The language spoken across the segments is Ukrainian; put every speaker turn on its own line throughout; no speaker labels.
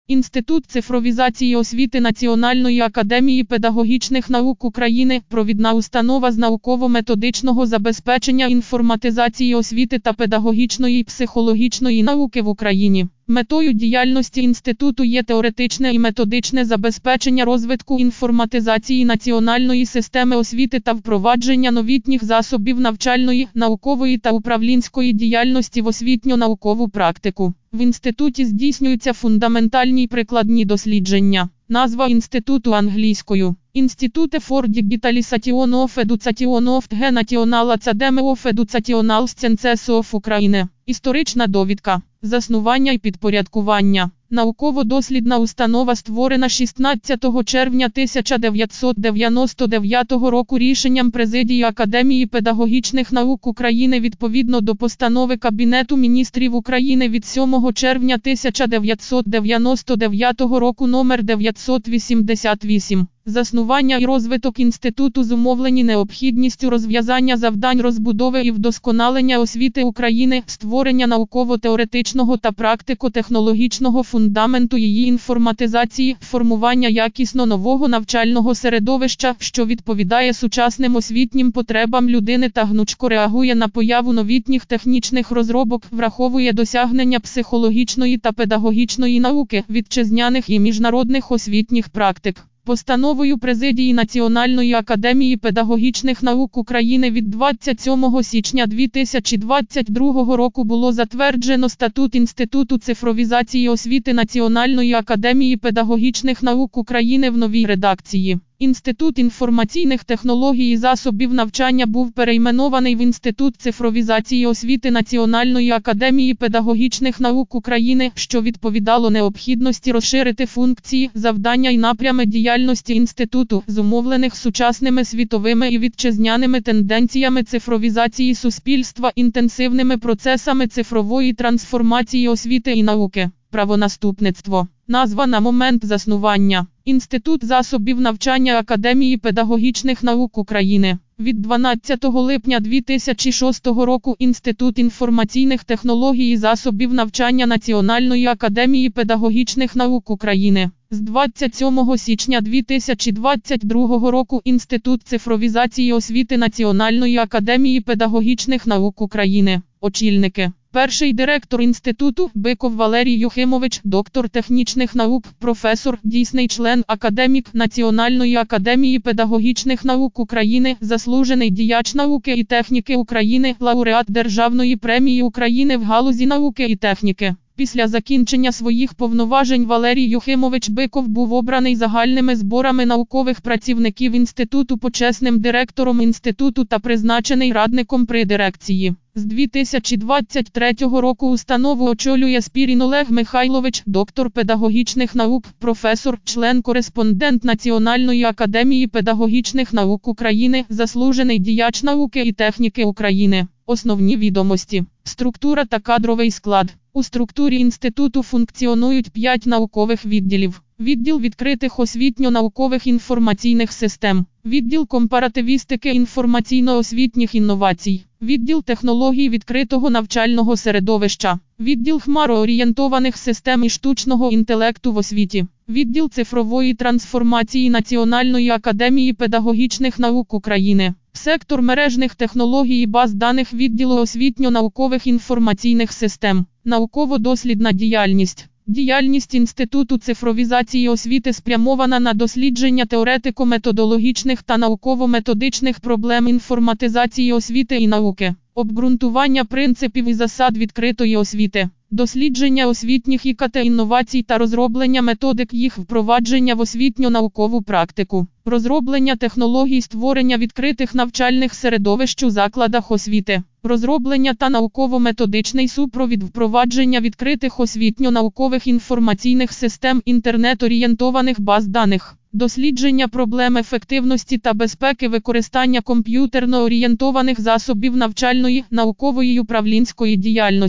Інститут цифровізації освіти Національної академії педагогічних наук України – провідна установа з науково-методичного забезпечення інформатизації освіти та педагогічної і психологічної науки в Україні. Метою діяльності інституту є теоретичне і методичне забезпечення розвитку інформатизації національної системи освіти та впровадження новітніх засобів навчальної, наукової та управлінської діяльності в освітньо-наукову практику. В інституті здійснюються фундаментальні й прикладні дослідження. Назва інституту англійською. Institute for Digitalization of Education of the National Academy of Educational Sciences of Ukraine. Історична довідка. Заснування і підпорядкування. Науково-дослідна установа створена 16 червня 1999 року рішенням Президії Академії педагогічних наук України відповідно до постанови Кабінету міністрів України від 7 червня 1999 року номер 988. Заснування і розвиток інституту зумовлені необхідністю розв'язання завдань розбудови і вдосконалення освіти України, створення науково-теоретичного та практико-технологічного фундаменту її інформатизації, формування якісно нового навчального середовища, що відповідає сучасним освітнім потребам людини та гнучко реагує на появу новітніх технічних розробок, враховує досягнення психологічної та педагогічної науки, вітчизняних і міжнародних освітніх практик. Постановою Президії Національної академії педагогічних наук України від 27 січня 2022 року було затверджено статут Інституту цифровізації освіти Національної академії педагогічних наук України в новій редакції. Інститут інформаційних технологій і засобів навчання був перейменований в Інститут цифровізації освіти Національної академії педагогічних наук України, що відповідало необхідності розширити функції, завдання і напрями діяльності інституту, зумовлених сучасними світовими і вітчизняними тенденціями цифровізації суспільства, інтенсивними процесами цифрової трансформації освіти і науки. Правонаступництво. Назва на момент заснування. Інститут засобів навчання Академії педагогічних наук України. Від 12 липня 2006 року Інститут інформаційних технологій і засобів навчання Національної академії педагогічних наук України. З 27 січня 2022 року Інститут цифровізації освіти Національної академії педагогічних наук України. Очільники. Перший директор інституту – Биков Валерій Юхимович, доктор технічних наук, професор, дійсний член, академік Національної академії педагогічних наук України, заслужений діяч науки і техніки України, лауреат Державної премії України в галузі науки і техніки. Після закінчення своїх повноважень Валерій Юхимович Биков був обраний загальними зборами наукових працівників інституту почесним директором інституту та призначений радником при дирекції. З 2023 року установу очолює Спірін Олег Михайлович, доктор педагогічних наук, професор, член-кореспондент Національної академії педагогічних наук України, заслужений діяч науки і техніки України. Основні відомості. Структура та кадровий склад. У структурі інституту функціонують 5 наукових відділів. Відділ відкритих освітньо-наукових інформаційних систем. Відділ компаративістики інформаційно-освітніх інновацій. Відділ технологій відкритого навчального середовища. Відділ хмароорієнтованих систем і штучного інтелекту в освіті. Відділ цифрової трансформації Національної академії педагогічних наук України. Сектор мережних технологій і баз даних відділу освітньо-наукових інформаційних систем. Науково-дослідна діяльність. Діяльність Інституту цифровізації освіти спрямована на дослідження теоретико-методологічних та науково-методичних проблем інформатизації освіти і науки, обґрунтування принципів і засад відкритої освіти, дослідження освітніх ІКТ-інновацій та розроблення методик їх впровадження в освітньо-наукову практику, розроблення технологій створення відкритих навчальних середовищ у закладах освіти, розроблення та науково-методичний супровід впровадження відкритих освітньо-наукових інформаційних систем інтернет-орієнтованих баз даних, дослідження проблем ефективності та безпеки використання комп'ютерно-орієнтованих засобів навчальної, наукової й управлінської діяльності,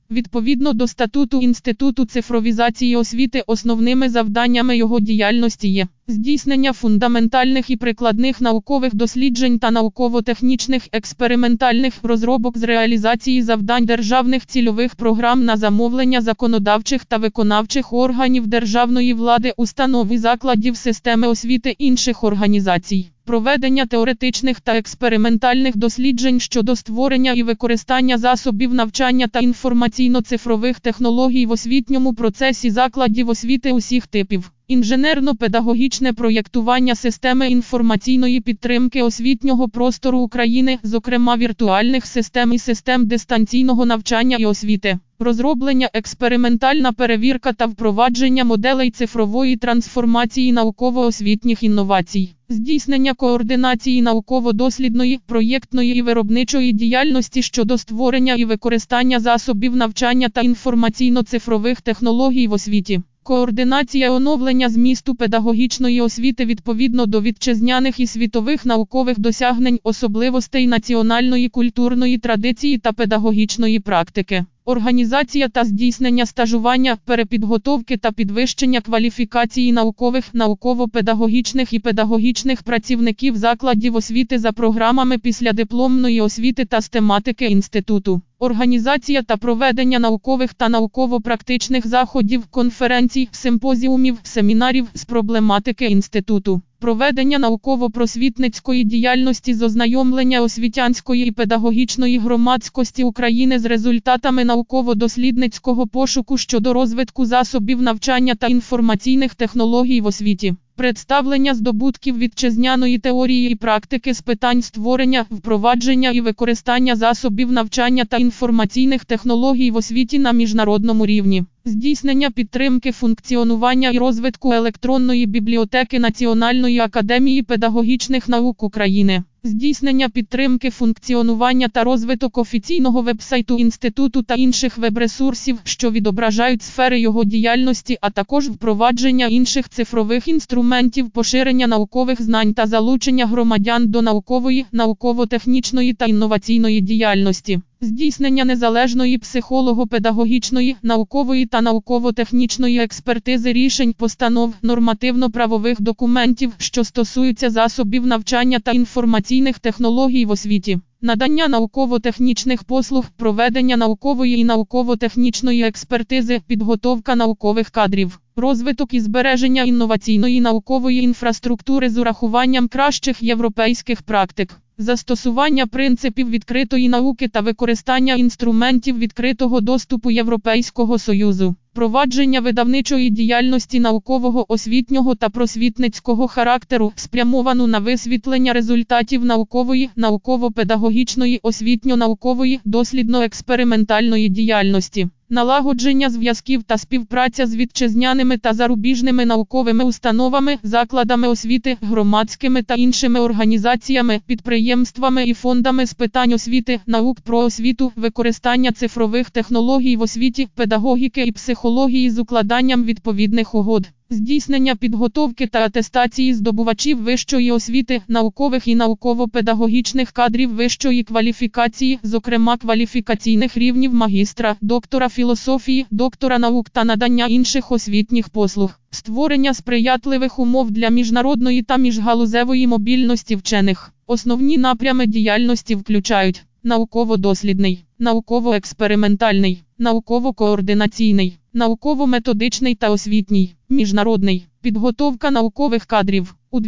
Відповідно до статуту Інституту цифровізації освіти, основними завданнями його діяльності є здійснення фундаментальних і прикладних наукових досліджень та науково-технічних експериментальних розробок з реалізації завдань державних цільових програм на замовлення законодавчих та виконавчих органів державної влади, установ і закладів системи освіти інших організацій. Проведення теоретичних та експериментальних досліджень щодо створення і використання засобів навчання та інформаційно-цифрових технологій в освітньому процесі закладів освіти усіх типів. Інженерно-педагогічне проєктування системи інформаційної підтримки освітнього простору України, зокрема віртуальних систем і систем дистанційного навчання і освіти. Розроблення, експериментальна перевірка та впровадження моделей цифрової трансформації науково-освітніх інновацій. Здійснення координації науково-дослідної, проєктної і виробничої діяльності щодо створення і використання засобів навчання та інформаційно-цифрових технологій в освіті. Координація оновлення змісту педагогічної освіти відповідно до вітчизняних і світових наукових досягнень, особливостей національної культурної традиції та педагогічної практики. Організація та здійснення стажування, перепідготовки та підвищення кваліфікації наукових, науково-педагогічних і педагогічних працівників закладів освіти за програмами післядипломної освіти та з тематики інституту. Організація та проведення наукових та науково-практичних заходів, конференцій, симпозіумів, семінарів з проблематики інституту. Проведення науково-просвітницької діяльності з ознайомлення освітянської і педагогічної громадськості України з результатами науково-дослідницького пошуку щодо розвитку засобів навчання та інформаційних технологій в освіті. Представлення здобутків вітчизняної теорії і практики з питань створення, впровадження і використання засобів навчання та інформаційних технологій в освіті на міжнародному рівні. Здійснення підтримки функціонування і розвитку електронної бібліотеки Національної академії педагогічних наук України. Здійснення підтримки функціонування та розвиток офіційного вебсайту інституту та інших веб-ресурсів, що відображають сфери його діяльності, а також впровадження інших цифрових інструментів поширення наукових знань та залучення громадян до наукової, науково-технічної та інноваційної діяльності. Здійснення незалежної психолого-педагогічної, наукової та науково-технічної експертизи рішень постанов, нормативно-правових документів, що стосуються засобів навчання та інформаційних технологій в освіті. Надання науково-технічних послуг, проведення наукової і науково-технічної експертизи, підготовка наукових кадрів, розвиток і збереження інноваційної наукової інфраструктури з урахуванням кращих європейських практик. Застосування принципів відкритої науки та використання інструментів відкритого доступу Європейського Союзу. Провадження видавничої діяльності наукового, освітнього та просвітницького характеру, спрямовану на висвітлення результатів наукової, науково-педагогічної, освітньо-наукової, дослідно-експериментальної діяльності. Налагодження зв'язків та співпраця з вітчизняними та зарубіжними науковими установами, закладами освіти, громадськими та іншими організаціями, підприємствами і фондами з питань освіти, наук про освіту, використання цифрових технологій в освіті, педагогіки і психології з укладанням відповідних угод. Здійснення підготовки та атестації здобувачів вищої освіти, наукових і науково-педагогічних кадрів вищої кваліфікації, зокрема кваліфікаційних рівнів магістра, доктора філософії, доктора наук та надання інших освітніх послуг. Створення сприятливих умов для міжнародної та міжгалузевої мобільності вчених. Основні напрями діяльності включають науково-дослідний, науково-експериментальний, науково-координаційний, науково-методичний та освітній, міжнародний, підготовка наукових кадрів. У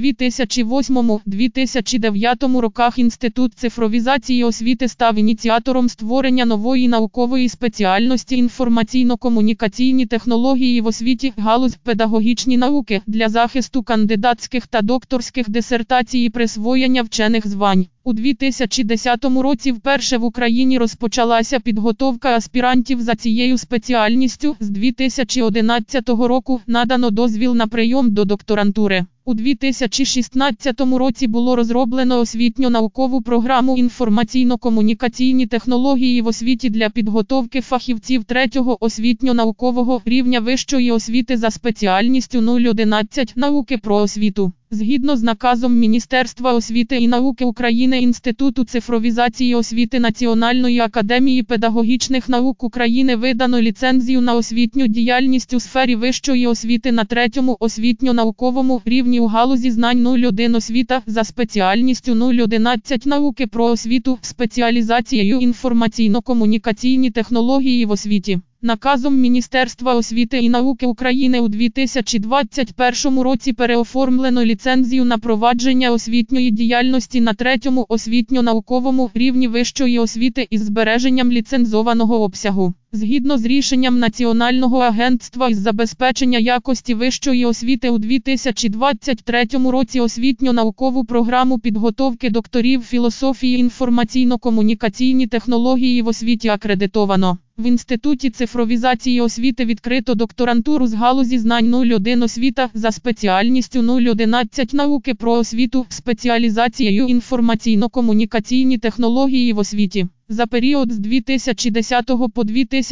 2008-2009 роках Інститут цифровізації освіти став ініціатором створення нової наукової спеціальності інформаційно-комунікаційні технології в освіті, галузь педагогічні науки для захисту кандидатських та докторських дисертацій і присвоєння вчених звань. У 2010 році вперше в Україні розпочалася підготовка аспірантів за цією спеціальністю. З 2011 року надано дозвіл на прийом до докторантури. У 2016 році було розроблено освітньо-наукову програму інформаційно-комунікаційні технології в освіті для підготовки фахівців 3-го освітньо-наукового рівня вищої освіти за спеціальністю 011 науки про освіту. Згідно з наказом Міністерства освіти і науки України Інституту цифровізації освіти Національної академії педагогічних наук України видано ліцензію на освітню діяльність у сфері вищої освіти на 3-му освітньо-науковому рівні у галузі знань 01 освіта за спеціальністю 011 науки про освіту спеціалізацією інформаційно-комунікаційні технології в освіті. Наказом Міністерства освіти і науки України у 2021 році переоформлено ліцензію на провадження освітньої діяльності на 3-му освітньо-науковому рівні вищої освіти із збереженням ліцензованого обсягу. Згідно з рішенням Національного агентства із забезпечення якості вищої освіти у 2023 році освітньо-наукову програму підготовки докторів філософії інформаційно-комунікаційні технології в освіті акредитовано. В Інституті цифровізації освіти відкрито докторантуру з галузі знань 01 освіта за спеціальністю 011 науки про освіту спеціалізацією інформаційно-комунікаційні технології в освіті. За період з 2010 по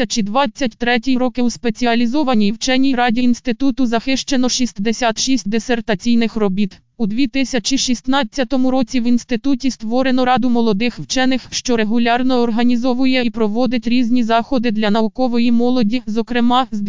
2023 роки у спеціалізованій вченій раді інституту захищено 66 дисертаційних робіт. У 2016 році в інституті створено Раду молодих вчених, що регулярно організовує і проводить різні заходи для наукової молоді, зокрема, з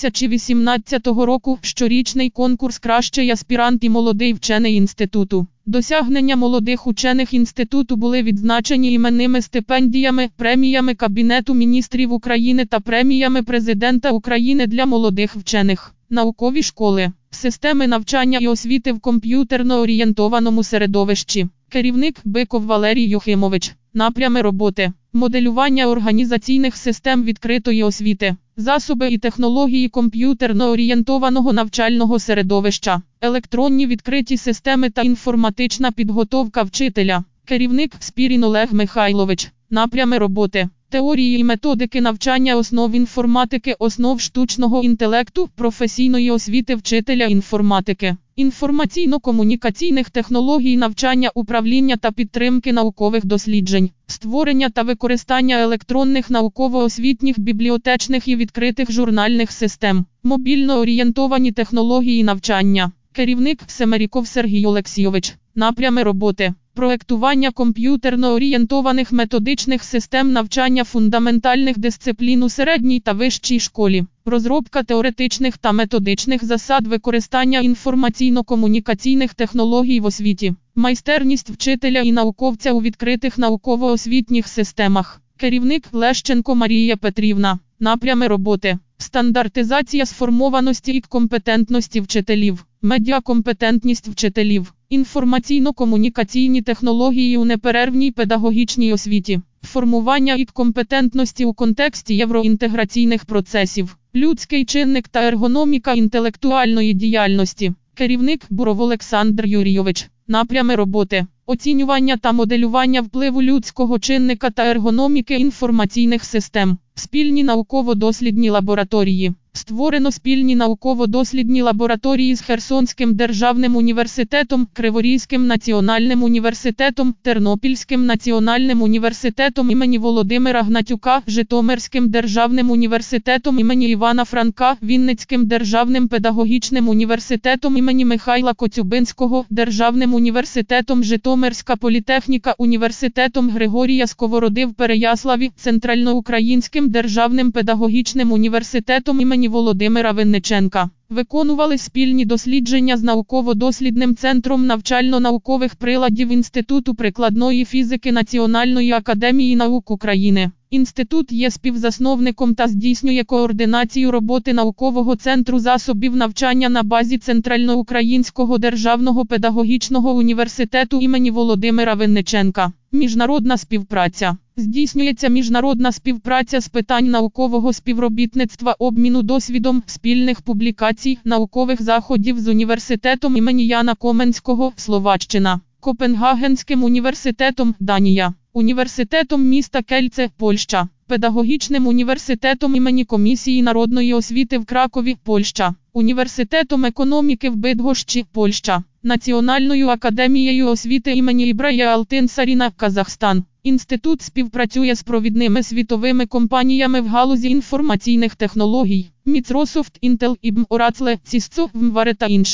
2018 року щорічний конкурс «Кращий аспірант і молодий вчений інституту». Досягнення молодих учених інституту були відзначені іменними стипендіями, преміями Кабінету міністрів України та преміями Президента України для молодих вчених. Наукові школи, системи навчання і освіти в комп'ютерно-орієнтованому середовищі. Керівник Биков Валерій Юхимович. Напрями роботи. Моделювання організаційних систем відкритої освіти. Засоби і технології комп'ютерно-орієнтованого навчального середовища. Електронні відкриті системи та інформатична підготовка вчителя. Керівник Спірін Олег Михайлович. Напрями роботи. Теорії і методики навчання основ інформатики, основ штучного інтелекту, професійної освіти вчителя інформатики, інформаційно-комунікаційних технологій навчання, управління та підтримки наукових досліджень, створення та використання електронних науково-освітніх бібліотечних і відкритих журнальних систем, мобільно-орієнтовані технології навчання. Керівник Семеріков Сергій Олексійович. Напрями роботи. Проектування комп'ютерно-орієнтованих методичних систем навчання фундаментальних дисциплін у середній та вищій школі. Розробка теоретичних та методичних засад використання інформаційно-комунікаційних технологій в освіті. Майстерність вчителя і науковця у відкритих науково-освітніх системах. Керівник Лещенко Марія Петрівна. Напрями роботи. Стандартизація сформованості і компетентності вчителів. Медіакомпетентність вчителів. Інформаційно-комунікаційні технології у неперервній педагогічній освіті. Формування і компетентності у контексті євроінтеграційних процесів. Людський чинник та ергономіка інтелектуальної діяльності. Керівник Буров Олександр Юрійович. Напрями роботи. Оцінювання та моделювання впливу людського чинника та ергономіки інформаційних систем. Спільні науково-дослідні лабораторії. Створено спільні науково-дослідні лабораторії з Херсонським державним університетом, Криворізьким національним університетом, Тернопільським національним університетом імені Володимира Гнатюка, Житомирським державним університетом імені Івана Франка, Вінницьким державним педагогічним університетом імені Михайла Коцюбинського, Державним університетом Житомирська політехніка, університетом Григорія Сковороди в Переяславі, Центральноукраїнським державним педагогічним університетом імені Володимира Винниченка. Виконували спільні дослідження з науково-дослідним центром навчально-наукових приладів Інституту прикладної фізики Національної академії наук України. Інститут є співзасновником та здійснює координацію роботи наукового центру засобів навчання на базі Центральноукраїнського державного педагогічного університету імені Володимира Винниченка. Міжнародна співпраця. Здійснюється міжнародна співпраця з питань наукового співробітництва, обміну досвідом, спільних публікацій, наукових заходів з університетом імені Яна Коменського, Словаччина, Копенгагенським університетом, Данія, університетом міста Кельце, Польща, педагогічним університетом імені Комісії народної освіти в Кракові, Польща, університетом економіки в Бидгощі, Польща, Національною академією освіти імені Ібрая Алтинсаріна, Казахстан. Інститут співпрацює з провідними світовими компаніями в галузі інформаційних технологій. Microsoft, Intel, IBM, Oracle, Cisco, VMware та іншими.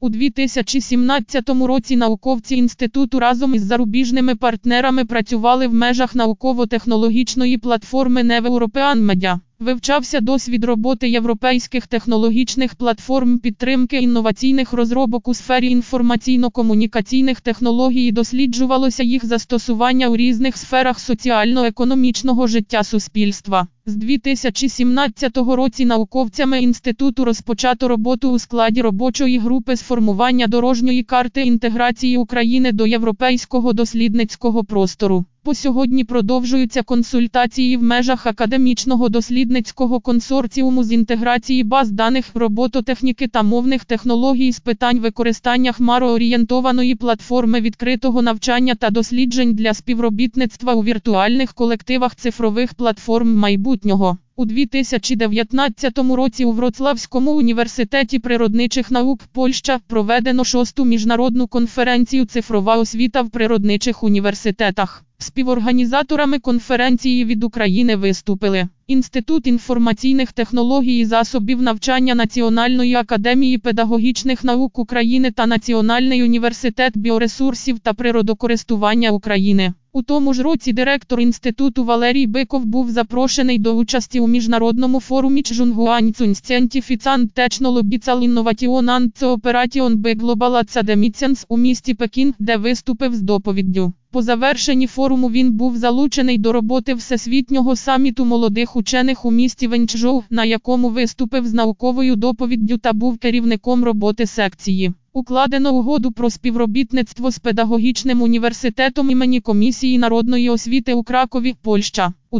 У 2017 році науковці інституту разом із зарубіжними партнерами працювали в межах науково-технологічної платформи New European Media. Вивчався досвід роботи європейських технологічних платформ підтримки інноваційних розробок у сфері інформаційно-комунікаційних технологій, досліджувалося їх застосування у різних сферах соціально-економічного життя суспільства. З 2017 року науковцями інституту розпочато роботу у складі робочої групи з формування дорожньої карти інтеграції України до європейського дослідницького простору. По сьогодні продовжуються консультації в межах академічного дослідницького консорціуму з інтеграції баз даних, робототехніки та мовних технологій з питань використання хмароорієнтованої платформи відкритого навчання та досліджень для співробітництва у віртуальних колективах цифрових платформ майбутнього. У 2019 році у Вроцлавському університеті природничих наук Польща проведено 6-ту міжнародну конференцію «Цифрова освіта в природничих університетах». Співорганізаторами конференції від України виступили Інститут інформаційних технологій і засобів навчання Національної академії педагогічних наук України та Національний університет біоресурсів та природокористування України. У тому ж році директор інституту Валерій Биков був запрошений до участі у міжнародному форумі Чжунгуань Scientific Technological Innovation and Cooperation by Global Academicians у місті Пекін, де виступив з доповіддю. По завершенні форуму він був залучений до роботи Всесвітнього саміту молодих учених у місті Венчжоу, на якому виступив з науковою доповіддю та був керівником роботи секції. Укладено угоду про співробітництво з педагогічним університетом імені Комісії народної освіти у Кракові, Польща. У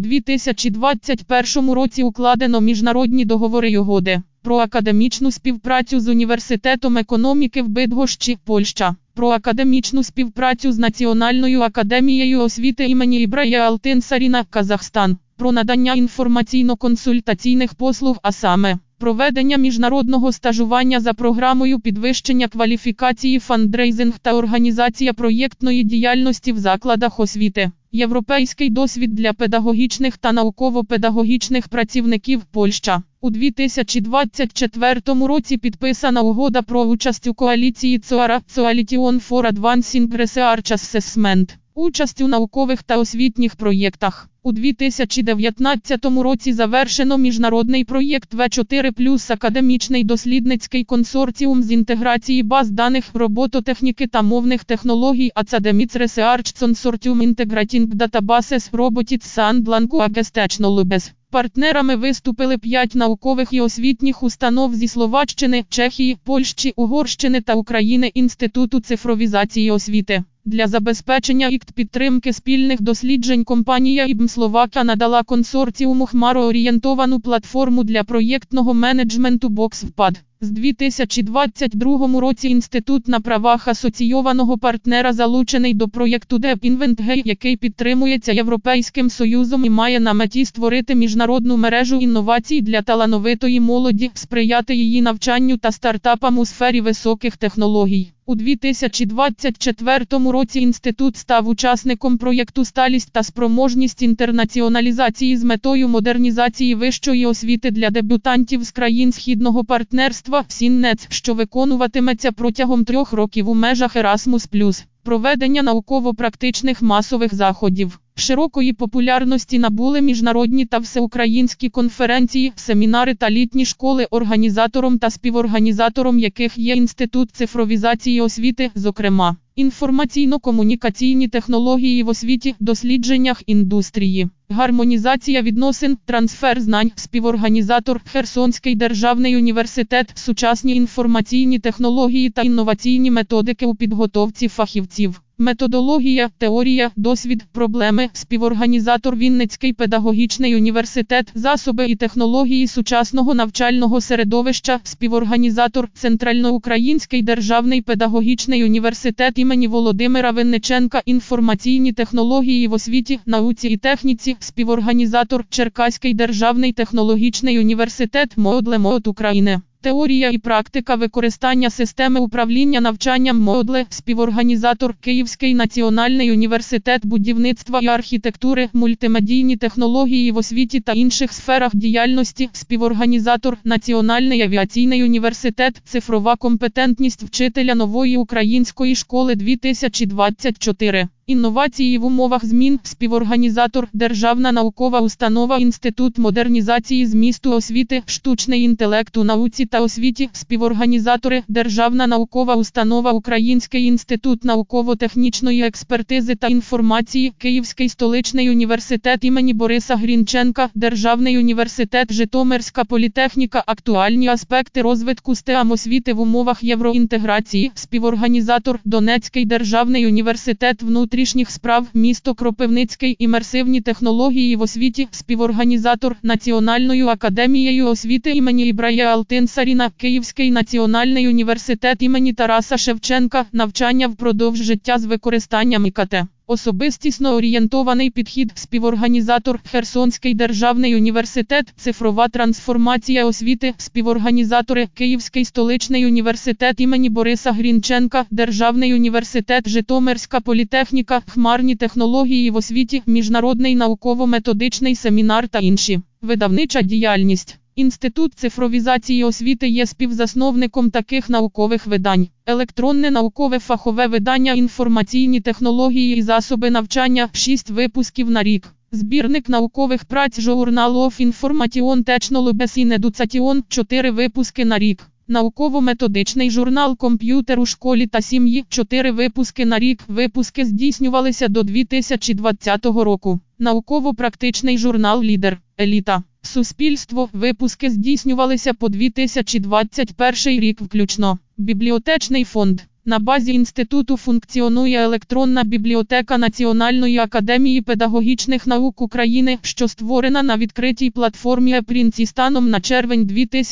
2021 році укладено міжнародні договори й угоди про академічну співпрацю з університетом економіки в Бидгощі, Польща, про академічну співпрацю з Національною академією освіти імені Ібрая Алтинсаріна, Казахстан, про надання інформаційно-консультаційних послуг, а саме проведення міжнародного стажування за програмою підвищення кваліфікації, фандрейзинг та організація проєктної діяльності в закладах освіти. Європейський досвід для педагогічних та науково-педагогічних працівників, Польща. У 2024 році підписана угода про участь у коаліції COARA – Coalition for Advancing Research Assessment. Участь у наукових та освітніх проєктах. У 2019 році завершено міжнародний проєкт В4+, академічний дослідницький консорціум з інтеграції баз даних, робототехніки та мовних технологій Academic Research Consortium Integrating Databases Robotics and Language Technologies. Партнерами виступили 5 наукових і освітніх установ зі Словаччини, Чехії, Польщі, Угорщини та України Інституту цифровізації освіти. Для забезпечення підтримки спільних досліджень компанія IBM Словакія надала консорціуму хмароорієнтовану платформу для проєктного менеджменту BoxWPAD. З 2022 році інститут на правах асоційованого партнера залучений до проєкту DeepInvent, який підтримується Європейським Союзом і має на меті створити міжнародну мережу інновацій для талановитої молоді, сприяти її навчанню та стартапам у сфері високих технологій. У 2024 році інститут став учасником проєкту «Сталість та спроможність інтернаціоналізації» з метою модернізації вищої освіти для дебютантів з країн Східного партнерства «СІННЕЦ», що виконуватиметься протягом 3 років у межах Erasmus+. Проведення науково-практичних масових заходів. Широкої популярності набули міжнародні та всеукраїнські конференції, семінари та літні школи, організатором та співорганізатором яких є Інститут цифровізації освіти, зокрема, інформаційно-комунікаційні технології в освіті, дослідженнях індустрії, гармонізація відносин, трансфер знань, співорганізатор, Херсонський державний університет, сучасні інформаційні технології та інноваційні методики у підготовці фахівців. Методологія, теорія, досвід, проблеми, співорганізатор Вінницький педагогічний університет, засоби і технології сучасного навчального середовища, співорганізатор Центральноукраїнський державний педагогічний університет імені Володимира Винниченка, інформаційні технології в освіті, науці і техніці, співорганізатор Черкаський державний технологічний університет МООД України. Теорія і практика використання системи управління навчанням МООДЛЕ, співорганізатор Київський національний університет будівництва і архітектури, мультимедійні технології в освіті та інших сферах діяльності, співорганізатор Національний авіаційний університет, цифрова компетентність вчителя нової української школи 2024. Інновації в умовах змін, співорганізатор, Державна наукова установа Інститут модернізації змісту освіти, штучний інтелект у науці та освіті, співорганізатори, Державна наукова установа Український інститут науково-технічної експертизи та інформації, Київський столичний університет імені Бориса Грінченка, Державний університет Житомирська політехніка, актуальні аспекти розвитку STEM освіти в умовах євроінтеграції, співорганізатор, Донецький державний університет внутрішніх справ, місто Кропивницький, імерсивні технології в освіті, співорганізатор, Національною академією освіти імені Ібрая Алтинсаріна, Київський національний університет імені Тараса Шевченка, навчання впродовж життя з використанням ІКТ. Особистісно орієнтований підхід, співорганізатор, Херсонський державний університет, цифрова трансформація освіти, співорганізатори, Київський столичний університет імені Бориса Грінченка, Державний університет Житомирська політехніка, хмарні технології в освіті, міжнародний науково-методичний семінар та інші. Видавнича діяльність. Інститут цифровізації освіти є співзасновником таких наукових видань. Електронне наукове фахове видання «Інформаційні технології і засоби навчання» 6 випусків на рік. Збірник наукових праць Journal of Information Technologies in Education 4 випуски на рік. Науково-методичний журнал «Комп'ютер у школі та сім'ї» 4 випуски на рік. Випуски здійснювалися до 2020 року. Науково-практичний журнал «Лідер», «Еліта», «Суспільство». Випуски здійснювалися по 2021 рік включно. Бібліотечний фонд. На базі інституту функціонує електронна бібліотека Національної академії педагогічних наук України, що створена на відкритій платформі ePrints і станом на червень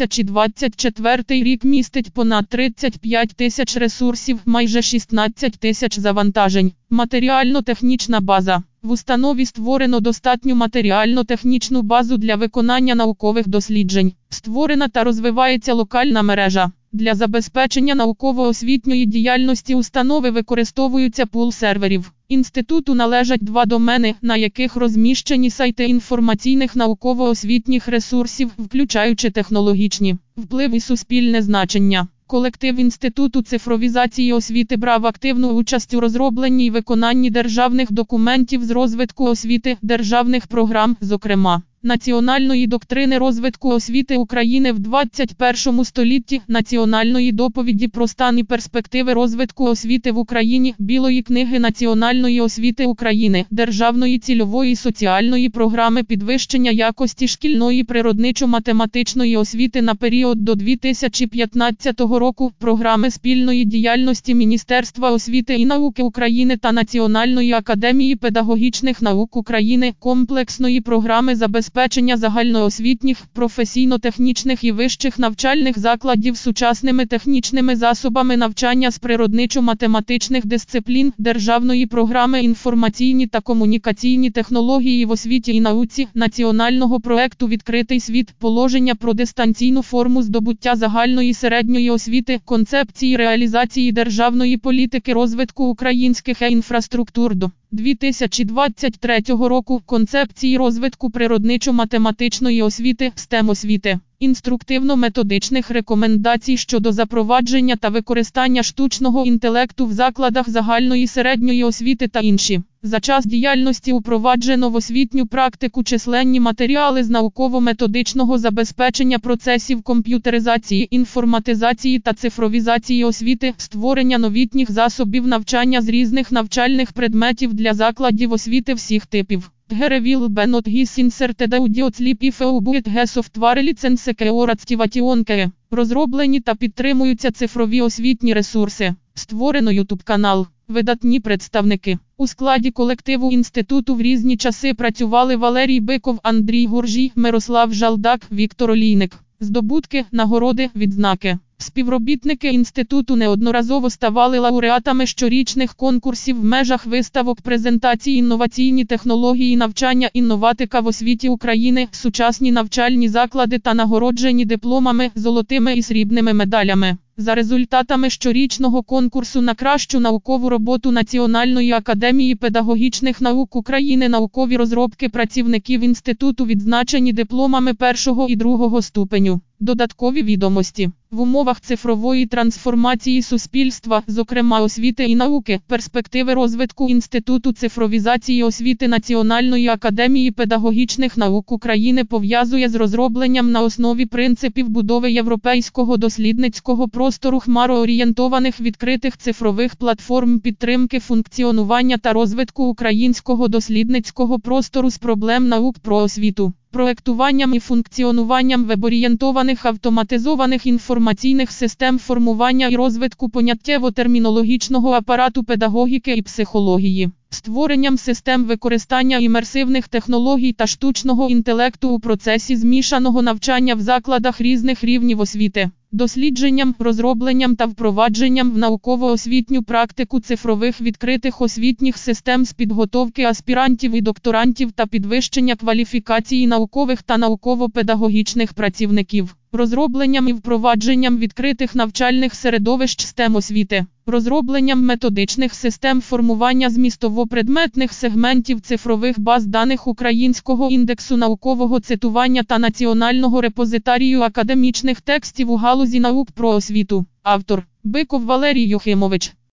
2024 рік містить понад 35 тисяч ресурсів, майже 16 тисяч завантажень. Матеріально-технічна база. В установі створено достатню матеріально-технічну базу для виконання наукових досліджень. Створена та розвивається локальна мережа. Для забезпечення науково-освітньої діяльності установи використовуються пул серверів. Інституту належать 2 домени, на яких розміщені сайти інформаційних науково-освітніх ресурсів, включаючи технологічні, вплив і суспільне значення. Колектив Інституту цифровізації освіти брав активну участь у розробленні і виконанні державних документів з розвитку освіти, державних програм, зокрема, Національної доктрини розвитку освіти України в 21 столітті, Національної доповіді про стан і перспективи розвитку освіти в Україні, Білої книги Національної освіти України, Державної цільової соціальної програми підвищення якості шкільної природничо-математичної освіти на період до 2015 року, програми спільної діяльності Міністерства освіти і науки України та Національної академії педагогічних наук України, комплексної програми забезпечення загальноосвітніх, професійно-технічних і вищих навчальних закладів сучасними технічними засобами навчання з природничо-математичних дисциплін, державної програми інформаційні та комунікаційні технології в освіті і науці, національного проекту «Відкритий світ», положення про дистанційну форму здобуття загальної середньої освіти, концепції реалізації державної політики розвитку українських інфраструктур до 2023 року, концепції розвитку природничо-математичної освіти, STEM освіти, інструктивно-методичних рекомендацій щодо запровадження та використання штучного інтелекту в закладах загальної середньої освіти та інші. За час діяльності упроваджено в освітню практику численні матеріали з науково-методичного забезпечення процесів комп'ютеризації, інформатизації та цифровізації освіти, створення новітніх засобів навчання з різних навчальних предметів для закладів освіти всіх типів. Will be not his inserted audio clip if you buy the software license or activation. Розроблені та підтримуються цифрові освітні ресурси. Створено YouTube канал. Видатні представники. У складі колективу інституту в різні часи працювали Валерій Биков, Андрій Гуржій, Мирослав Жалдак, Віктор Олійник. Здобутки, нагороди, відзнаки. Співробітники інституту неодноразово ставали лауреатами щорічних конкурсів в межах виставок презентацій інноваційні технології навчання інноватика в освіті України, сучасні навчальні заклади та нагороджені дипломами, золотими і срібними медалями. За результатами щорічного конкурсу на кращу наукову роботу Національної академії педагогічних наук України наукові розробки працівників інституту відзначені дипломами першого і другого ступеню. Додаткові відомості. В умовах цифрової трансформації суспільства, зокрема освіти і науки, перспективи розвитку Інституту цифровізації освіти Національної академії педагогічних наук України пов'язує з розробленням на основі принципів будови європейського дослідницького простору хмароорієнтованих відкритих цифрових платформ підтримки функціонування та розвитку українського дослідницького простору з проблем наук про освіту. Проектуванням і функціонуванням веб-орієнтованих автоматизованих інформаційних систем формування і розвитку поняттєво-термінологічного апарату педагогіки і психології, створенням систем використання імерсивних технологій та штучного інтелекту у процесі змішаного навчання в закладах різних рівнів освіти, дослідженням, розробленням та впровадженням в науково-освітню практику цифрових відкритих освітніх систем з підготовки аспірантів і докторантів та підвищення кваліфікації наукових та науково-педагогічних працівників, розробленням і впровадженням відкритих навчальних середовищ STEM освіти, розробленням методичних систем формування змістово-предметних сегментів цифрових баз даних Українського індексу наукового цитування та Національного репозитарію академічних текстів у галузі наук про освіту. Автор – Биков Валерій Юхимович.